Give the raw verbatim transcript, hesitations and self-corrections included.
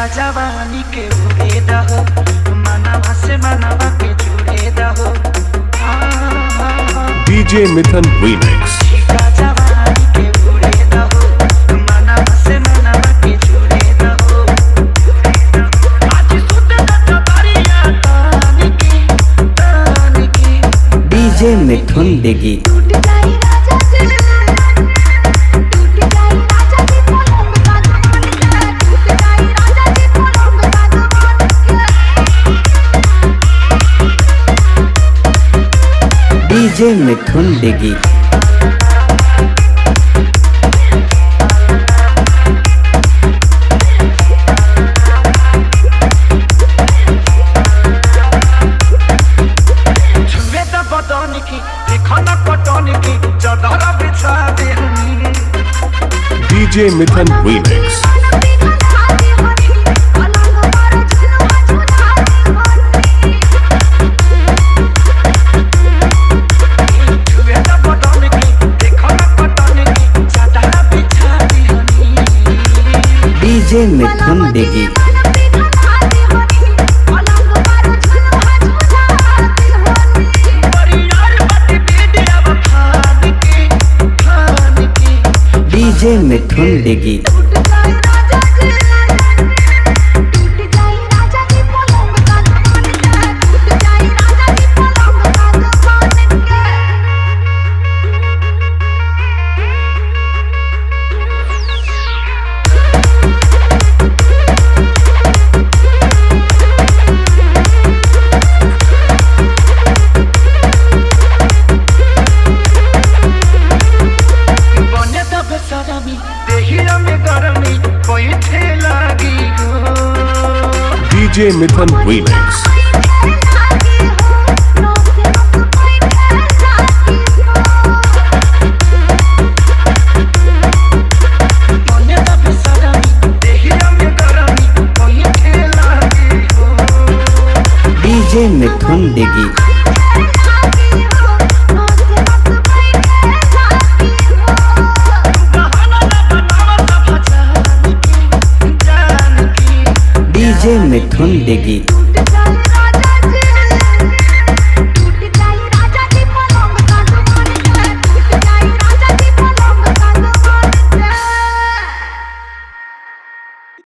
जवानी के उड़े दहो मनवा से मनवा के जुड़े दहो डीजे मिथुन रीमिक्स जवानी के उड़े दहो मनवा से मनवा के जुड़े दहो आज सुत न तबरिया तान की तान की डीजे मिथुन देगी डीजे मिथुन देगी DJ Mithun remix DJ Mithun देगी डीजे मिथुन देगी DJ Mithun remix DJ Mithun देगी डीजे मिथुन देगी